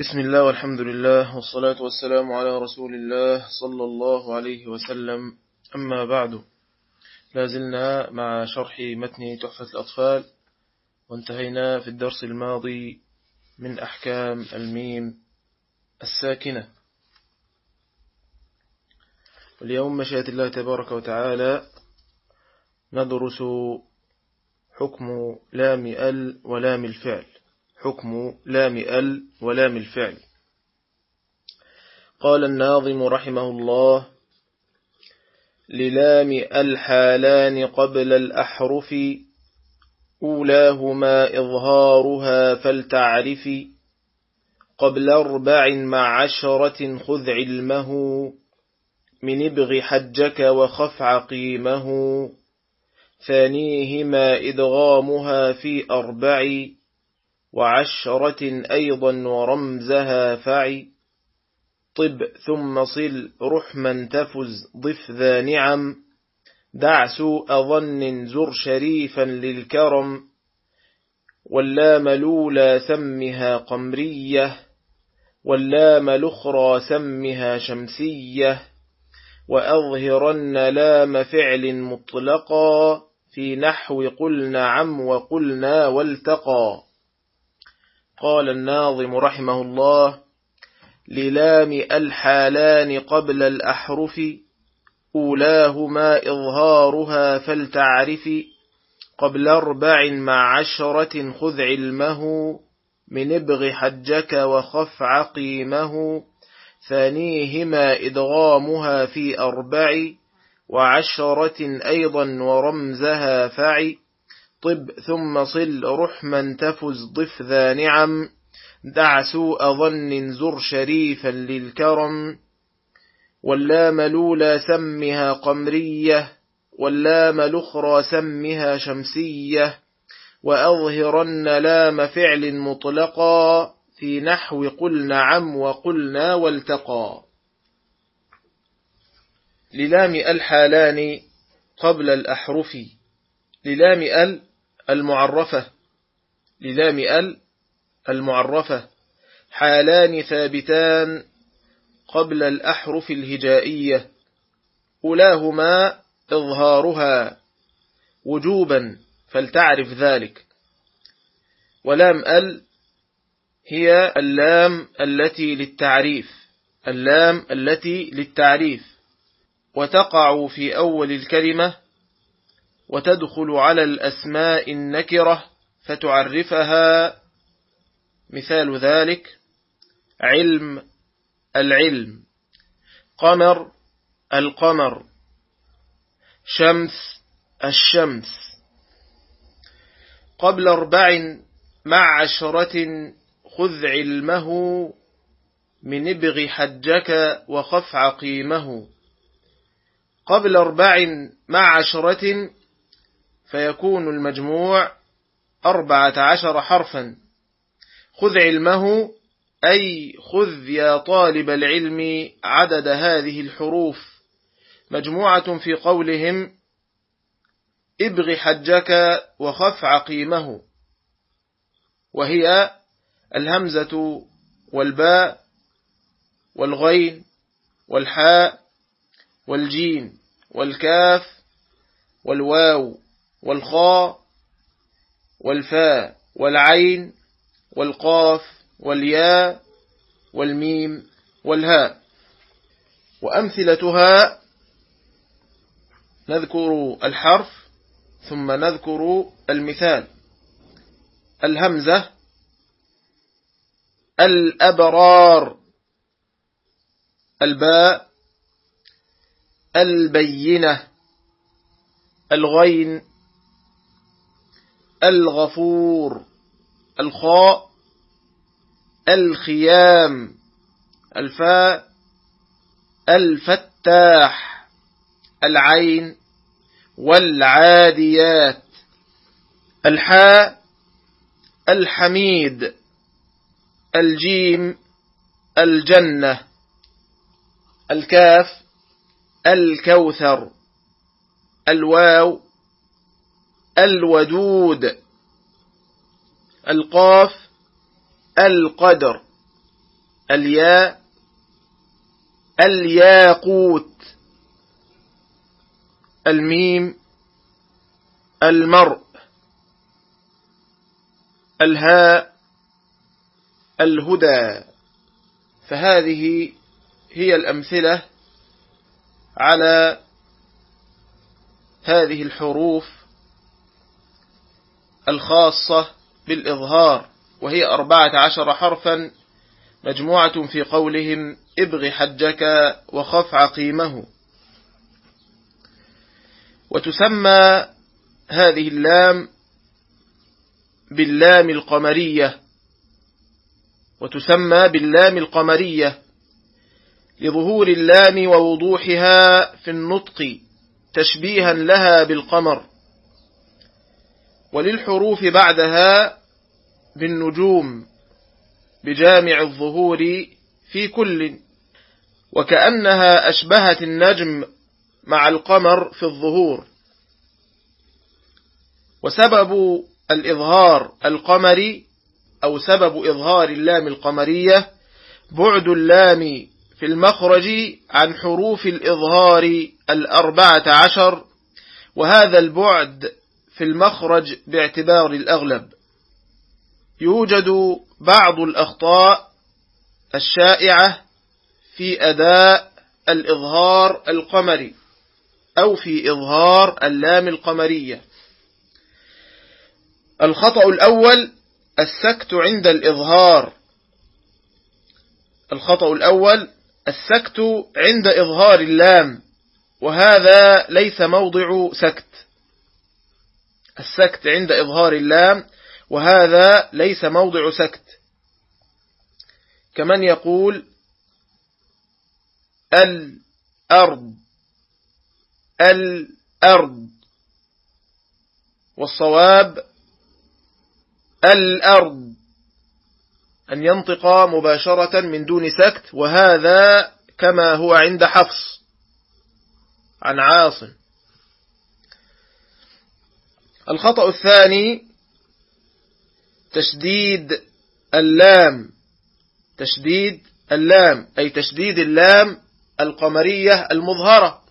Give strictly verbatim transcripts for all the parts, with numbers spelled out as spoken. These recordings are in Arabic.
بسم الله والحمد لله والصلاة والسلام على رسول الله صلى الله عليه وسلم. أما بعد، لازلنا مع شرح متن تحفة الأطفال، وانتهينا في الدرس الماضي من أحكام الميم الساكنة. واليوم مشيئة الله تبارك وتعالى ندرس حكم لام ال ولام الفعل حكم لام ال ولام الفعل. قال الناظم رحمه الله: للام الحالان قبل الأحرف، أولاهما إظهارها فلتعرف، قبل أربع مع عشرة خذ علمه، من ابغ حجك وخف عقيمه، ثانيهما إدغامها في أربع، وعشرة أيضا ورمزها فعي، طب ثم صل رحما تفز ضف ذا نعم، دع سوء ظن زر شريفا للكرم، واللام الأولى سمها قمرية، واللام الأخرى سمها شمسية، وأظهرن لام فعل مطلقا، في نحو قل نعم وقلنا والتقى. قال الناظم رحمه الله: للام الحالان قبل الأحرف، أولاهما إظهارها فلتعرف، قبل أربع مع عشرة خذ علمه، من ابغ حجك وخف عقيمه، ثانيهما إدغامها في أربع، وعشرة أيضا ورمزها فعي، طب ثم صل رحما تفز ضف ذا نعم، دع سوء ظن زر شريفا للكرم، واللام الأولى سمها قمرية، واللام الأخرى سمها شمسية، وأظهرن لام فعل مطلقا، في نحو قل نعم وقلنا والتقى. للام الحالان قبل الأحرف، للام ال المعرفة للام ال المعرفة حالان ثابتان قبل الأحرف الهجائية، أولاهما إظهارها وجوبا فلتعرف ذلك. ولام ال هي اللام التي للتعريف اللام التي للتعريف وتقع في أول الكلمة، وتدخل على الأسماء النكرة فتعرفها. مثال ذلك: علم العلم، قمر القمر، شمس الشمس. قبل أربع مع عشرة خذ علمه، من ابغ حجك وخف عقيمه. قبل أربع مع عشرة فيكون المجموع أربعة عشر حرفا. خذ علمه أي خذ يا طالب العلم عدد هذه الحروف، مجموعة في قولهم ابغ حجك وخف عقيمه، وهي الهمزة والباء والغين والحاء والجيم والكاف والواو والخاء والفاء والعين والقاف والياء والميم والهاء. وأمثلتها نذكر الحرف ثم نذكر المثال. الهمزة: الأبرار، الباء: البينة، الغين: الغفور، الخاء: الخيام، الفاء: الفتاح، العين: والعاديات، الحاء: الحميد، الجيم: الجنة، الكاف: الكوثر، الواو: الودود، القاف: القدر، الياء الياقوت. الميم المرء. الهاء الهدى. فهذه هي الأمثلة على هذه الحروف الخاصة بالإظهار، وهي أربعة عشر حرفا مجموعة في قولهم ابغ حجك وخف عقيمه. وتسمى هذه اللام باللام القمرية وتسمى باللام القمرية لظهور اللام ووضوحها في النطق تشبيها لها بالقمر، وللحروف بعدها بالنجوم بجامع الظهور في كل، وكأنها أشبهت النجم مع القمر في الظهور. وسبب الإظهار القمري أو سبب إظهار اللام القمرية بعد اللام في المخرج عن حروف الإظهار الأربعة عشر، وهذا البعد في المخرج باعتبار الأغلب. يوجد بعض الأخطاء الشائعة في أداء الإظهار القمري أو في إظهار اللام القمرية. الخطأ الأول السكت عند الإظهار. الخطأ الأول السكت عند إظهار اللام، وهذا ليس موضع سكت. السكت عند إظهار اللام وهذا ليس موضع سكت. كمن يقول الأرض الأرض، والصواب الأرض، أن ينطق مباشرة من دون سكت، وهذا كما هو عند حفص عن عاصم. الخطأ الثاني تشديد اللام. تشديد اللام أي تشديد اللام القمرية المظهرة،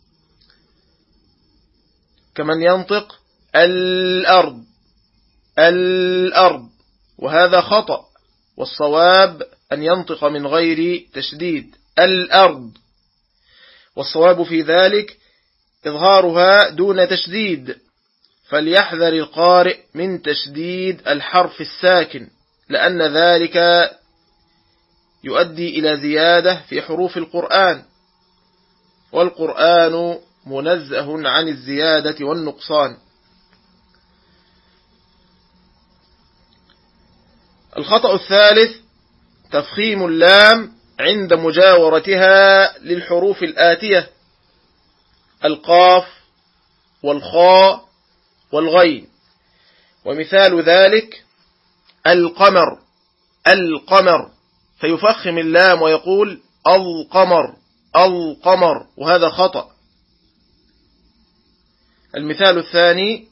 كمن ينطق الأرض الأرض، وهذا خطأ، والصواب أن ينطق من غير تشديد الأرض، والصواب في ذلك إظهارها دون تشديد. فليحذر القارئ من تشديد الحرف الساكن، لأن ذلك يؤدي إلى زيادة في حروف القرآن، والقرآن منزه عن الزيادة والنقصان. الخطأ الثالث تفخيم اللام عند مجاورتها للحروف الآتية: القاف والخاء والغين. ومثال ذلك القمر القمر، فيفخم اللام ويقول القمر القمر، وهذا خطأ. المثال الثاني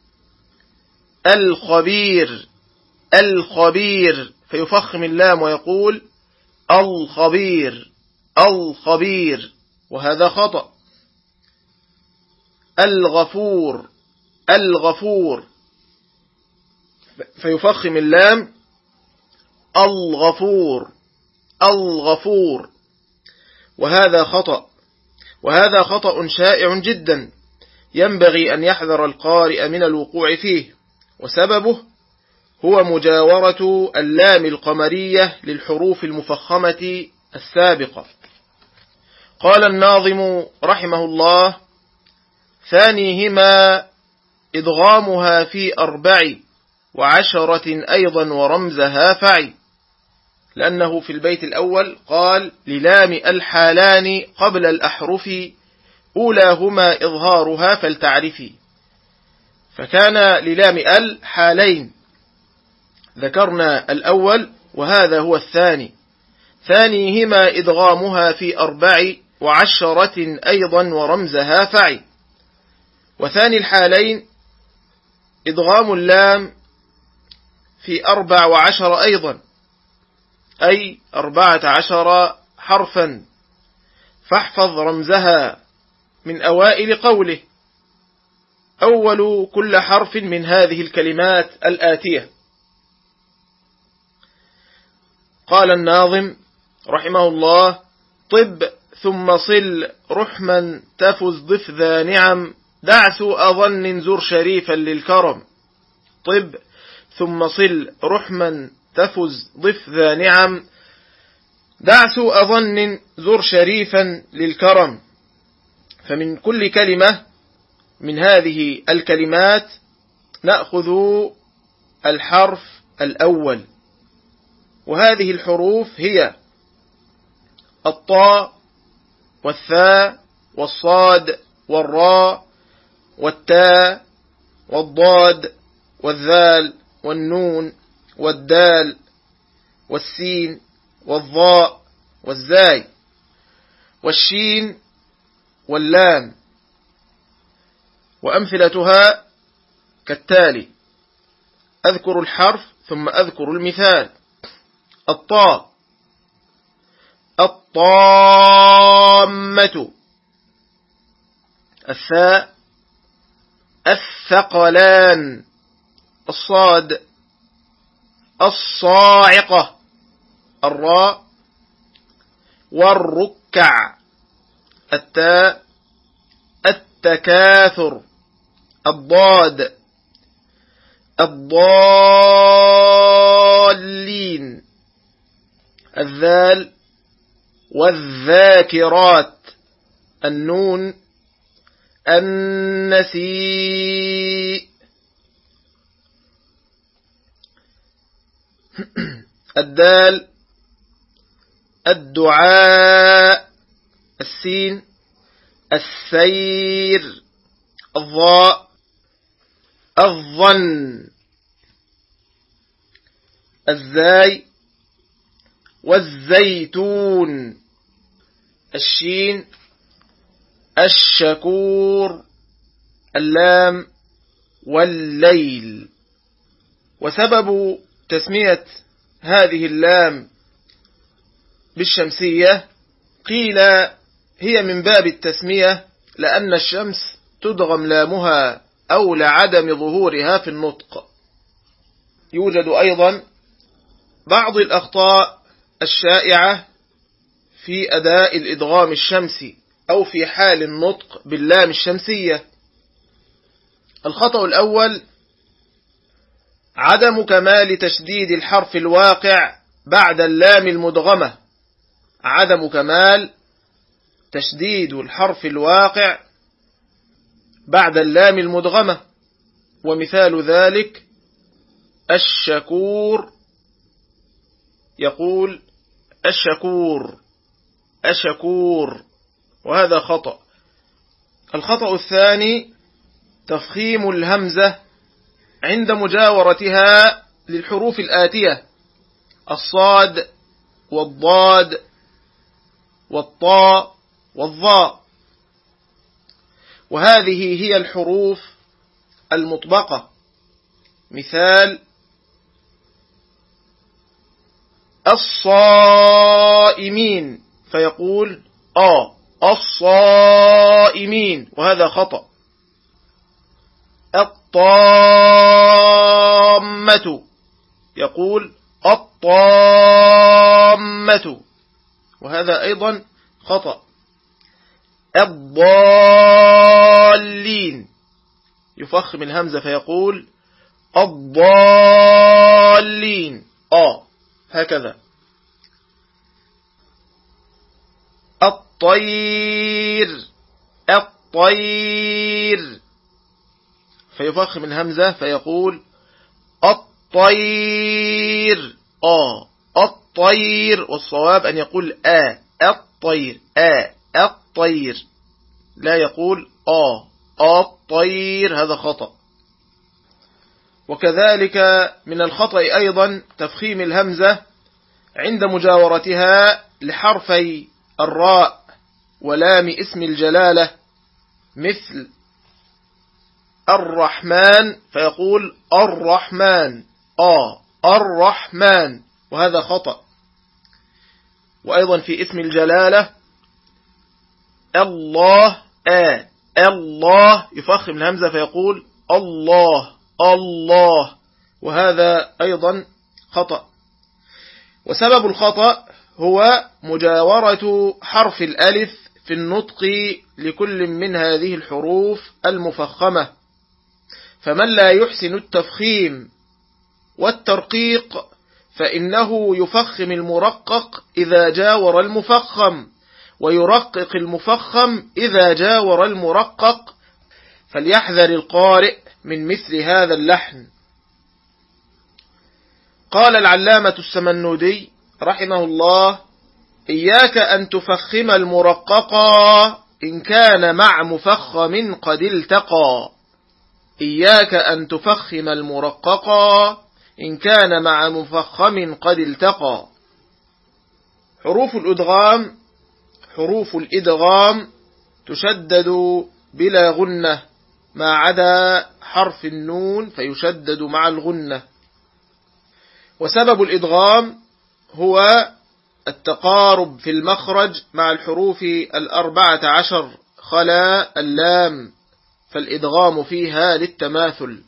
الخبير الخبير، فيفخم اللام ويقول الخبير الخبير، وهذا خطأ. الغفور الغفور، فيفخم اللام الغفور الغفور، وهذا خطأ. وهذا خطأ شائع جدا ينبغي أن يحذر القارئ من الوقوع فيه، وسببه هو مجاورة اللام القمرية للحروف المفخمة السابقة. قال الناظم رحمه الله: ثانيهما إدغامها في أربع وعشرة أيضا ورمزها فعي، لأنه في البيت الأول قال: للام الحالان قبل الأحرف أولاهما إظهارها فلتعرفي، فكان للام ال حالين، ذكرنا الأول وهذا هو الثاني. ثانيهما إدغامها في أربع وعشرة أيضا ورمزها فعي، وثاني الحالين إدغام اللام في أربع وعشر أيضا، أي أربعة عشر حرفا، فاحفظ رمزها من أوائل قوله. أول كل حرف من هذه الكلمات الآتية. قال الناظم رحمه الله: طب ثم صل رحما تفز ضف ذا نعم، دع سوء ظن زر شريفا للكرم. طب ثم صل رحما تفز ضف ذا نعم، دع سوء ظن زر شريفا للكرم. فمن كل كلمة من هذه الكلمات نأخذ الحرف الأول، وهذه الحروف هي الطاء والثاء والصاد والراء والتاء والضاد والذال والنون والدال والسين والظاء والزاي والشين واللام. وأمثلتها كالتالي: أذكر الحرف ثم أذكر المثال. الطاء: الطامة. الثاء: الثقلان. الصاد: الصاعقة. الراء: والركع. التاء: التكاثر. الضاد: الضالين. الذال: والذاكرات. النون: النسيء. الدال: الدعاء. السين: السير. الضاء: الظن. الزاي: والزيتون. الشين: الشكور. اللام: والليل. وسبب تسمية هذه اللام بالشمسية قيل هي من باب التسمية، لأن الشمس تدغم لامها أو لعدم ظهورها في النطق. يوجد أيضا بعض الأخطاء الشائعة في أداء الإدغام الشمسي أو في حال النطق باللام الشمسية. الخطأ الأول: عدم كمال تشديد الحرف الواقع بعد اللام المدغمة. عدم كمال تشديد الحرف الواقع بعد اللام المدغمة. ومثال ذلك: الشكور يقول الشكور الشكور، وهذا خطأ. الخطأ الثاني: تفخيم الهمزة عند مجاورتها للحروف الآتية: الصاد والضاد والطاء والظاء. وهذه هي الحروف المطبقة. مثال: الصائمين، فيقول آ الصائمين، وهذا خطأ. الطامة، يقول الطامة، وهذا أيضا خطأ. الضالين، يفخم الهمزة فيقول الضالين، آه هكذا. الطير الطير، فيفخم الهمزة فيقول الطير، آه الطير، والصواب أن يقول آ الطير آ الطير، لا يقول آ الطير، هذا خطأ. وكذلك من الخطأ أيضا تفخيم الهمزة عند مجاورتها لحرفي الراء ولام اسم الجلالة، مثل الرحمن فيقول الرحمن، آه الرحمن، وهذا خطأ. وأيضا في اسم الجلالة الله آ الله يفخم الهمزة فيقول الله الله، وهذا أيضا خطأ. وسبب الخطأ هو مجاورة حرف الألف في النطق لكل من هذه الحروف المفخمة، فمن لا يحسن التفخيم والترقيق فإنه يفخم المرقق إذا جاور المفخم، ويرقق المفخم إذا جاور المرقق، فليحذر القارئ من مثل هذا اللحن. قال العلامة السمنودي رحمه الله: إياك أن تفخم المرققا إن كان مع مفخم قد التقى. إياك أن تفخم المرققا إن كان مع مفخم قد التقى. حروف الإدغام حروف الإدغام تشدد بلا غنة ما عدا حرف النون فيشدد مع الغنة. وسبب الإدغام هو التقارب في المخرج مع الحروف الأربعة عشر خلا اللام، فالإدغام فيها للتماثل.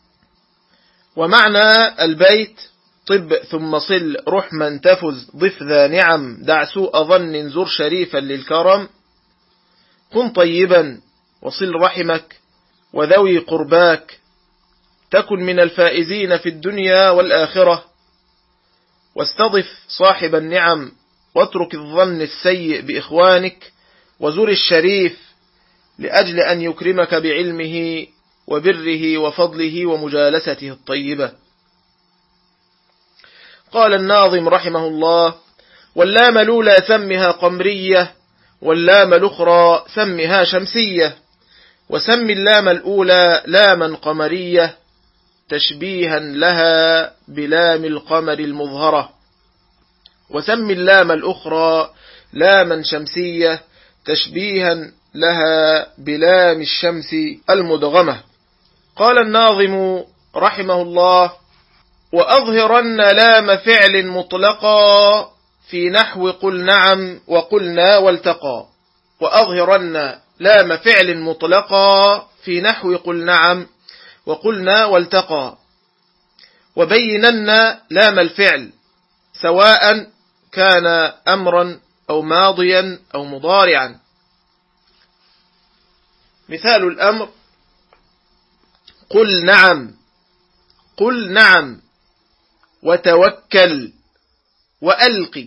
ومعنى البيت: طب ثم صل رحما تفز ضف ذا نعم دع سوء ظن زر شريفا للكرم. كن طيبا وصل رحمك وذوي قرباك تكن من الفائزين في الدنيا والآخرة. واستضف صاحب النعم واترك الظن السيء بإخوانك وزر الشريف لأجل أن يكرمك بعلمه وبره وفضله ومجالسته الطيبة. قال الناظم رحمه الله: واللام الأولى سمها قمرية واللام الأخرى سمها شمسية، وسم اللام الأولى لاما قمرية تشبيها لها بلام القمر المظهرة، وسم اللام الأخرى لاما شمسية تشبيها لها بلام الشمس المدغمة. قال الناظم رحمه الله: وأظهرن لام فعل مطلقا في نحو قل نعم وقلنا والتقى. وأظهرن لام فعل مطلقا في نحو قل نعم وقلنا والتقى، وبينن لام الفعل سواء كان أمرا أو ماضيا أو مضارعا. مثال الأمر: قل نعم قل نعم وتوكل وألقي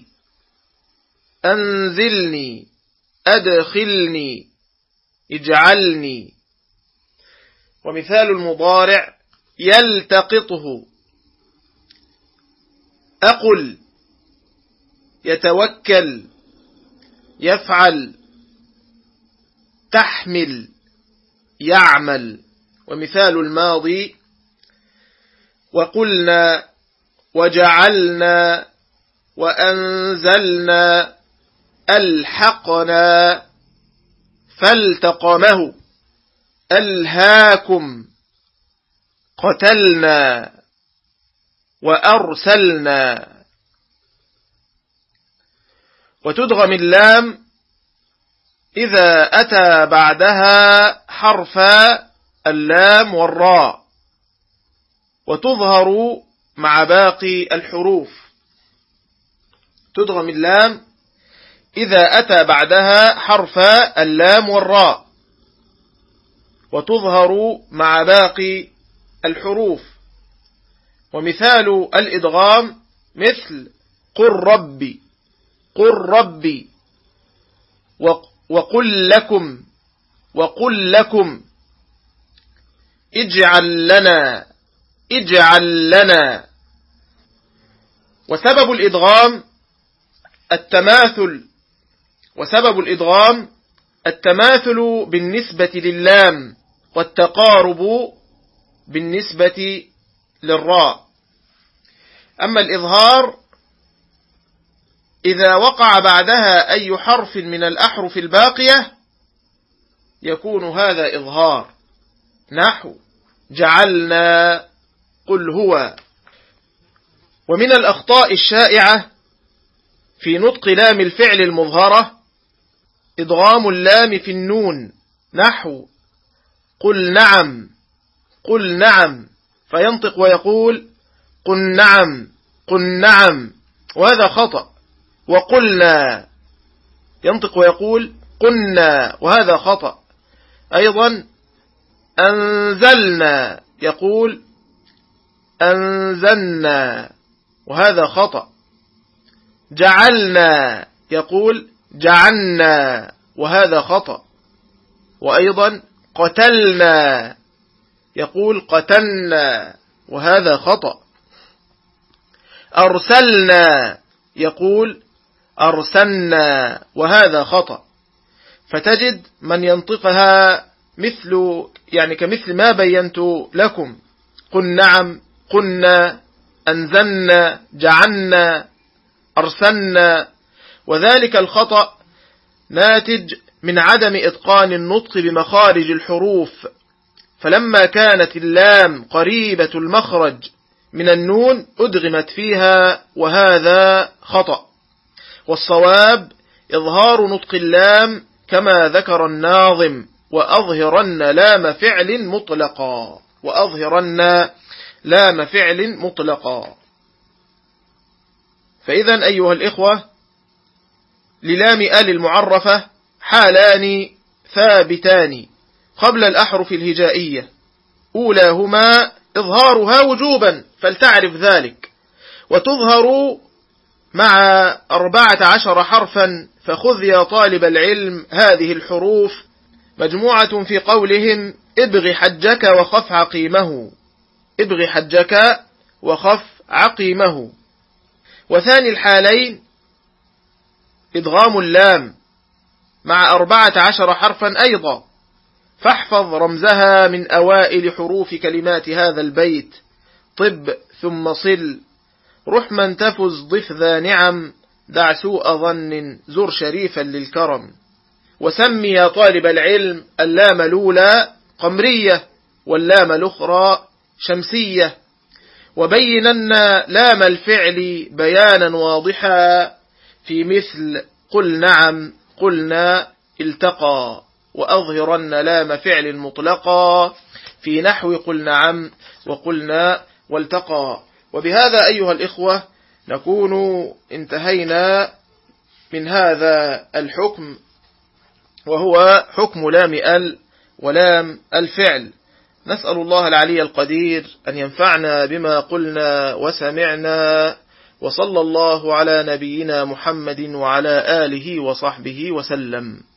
أنزلني أدخلني اجعلني. ومثال المضارع: يلتقطه أقل يتوكل يفعل تحمل يعمل. ومثال الماضي: وقلنا وجعلنا وأنزلنا ألحقنا فالتقمه ألهاكم قتلنا وأرسلنا. وتدغم اللام إذا أتى بعدها حرف اللام والراء، وتظهر مع باقي الحروف. تدغم اللام إذا أتى بعدها حرف اللام والراء، وتظهر مع باقي الحروف. ومثال الإدغام مثل قل ربي قل ربي وقل لكم وقل لكم اجعل لنا اجعل لنا. وسبب الإدغام التماثل وسبب الإدغام التماثل بالنسبة للام والتقارب بالنسبة للراء. أما الإظهار إذا وقع بعدها أي حرف من الأحرف الباقية يكون هذا إظهار، نحو جعلنا قل هو. ومن الأخطاء الشائعة في نطق لام الفعل المظهرة إدغام اللام في النون، نحو قل نعم قل نعم، فينطق ويقول قل نعم قل نعم، وهذا خطأ. وقلنا ينطق ويقول قلنا، وهذا خطأ. أيضا أنزلنا يقول أنزلنا، وهذا خطأ. جعلنا يقول جعلنا، وهذا خطأ. وأيضا قتلنا يقول قتلنا، وهذا خطأ. أرسلنا يقول أرسلنا، وهذا خطأ. فتجد من ينطقها مثل يعني كمثل ما بينت لكم: قل نعم قلنا أنزلنا جعلنا أرسلنا. وذلك الخطأ ناتج من عدم إتقان النطق بمخارج الحروف، فلما كانت اللام قريبة المخرج من النون أدغمت فيها، وهذا خطأ. والصواب إظهار نطق اللام كما ذكر الناظم: وأظهرن لام فعل مطلقا، وأظهرن لام فعل مطلقا. فإذا أيها الإخوة، للام آل المعرفة حالان ثابتان قبل الأحرف الهجائية: أولاهما إظهارها وجوبا، فلتعرف ذلك، وتظهر مع أربعة عشر حرفا، فخذ يا طالب العلم هذه الحروف مجموعة في قولهم: ابغ حجك وخف عقيمه، ابغ حجك وخف عقيمه. وثاني الحالين إدغام اللام مع أربعة عشر حرفا أيضا، فاحفظ رمزها من أوائل حروف كلمات هذا البيت: طب ثم صل، رحما تفز ضف ذا نعم، دع سوء ظن زر شريفا للكرم. وسمي يا طالب العلم اللام الأولى قمرية، واللام الأخرى شمسية، وبينن لام الفعل بيانا واضحا في مثل قل نعم قلنا التقى، وأظهرن لام فعل مطلقا في نحو قل نعم وقلنا والتقى. وبهذا أيها الإخوة نكون انتهينا من هذا الحكم، وهو حكم لام ال ولام الفعل. نسأل الله العلي القدير أن ينفعنا بما قلنا وسمعنا، وصلى الله على نبينا محمد وعلى آله وصحبه وسلم.